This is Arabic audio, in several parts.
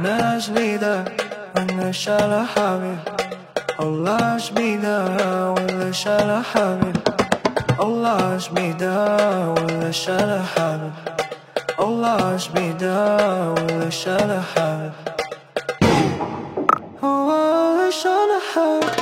انا جديدة وانا شالة حبيب الله جميلة ولا شالة حبيب الله جميلة ولا شالة حبيب الله جميلة ولا شالة حبيب ولا شالة حبيب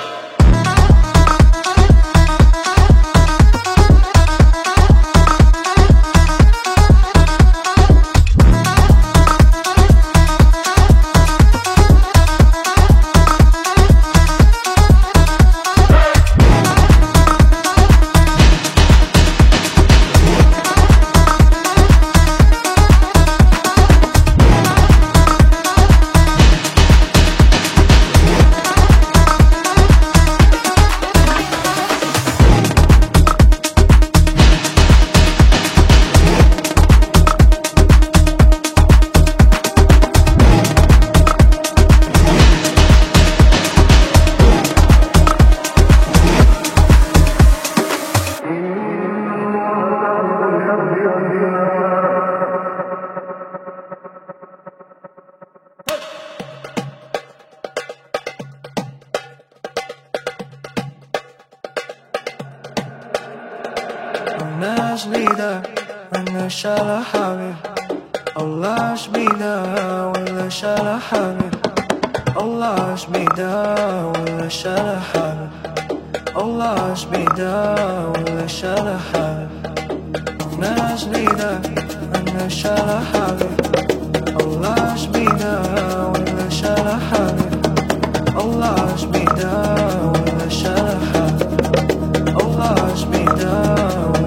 انا جديدة وانا شالة حبيب الله جميلة ولا شالة حبيب الله جميلة ولا شالة حبيب الله جميلة ولا شالة حبيب انا جديدة وانا شالة حبيب الله جميلة ولا شالة حبيب الله جميلة ولا شالة حبيب الله جميلة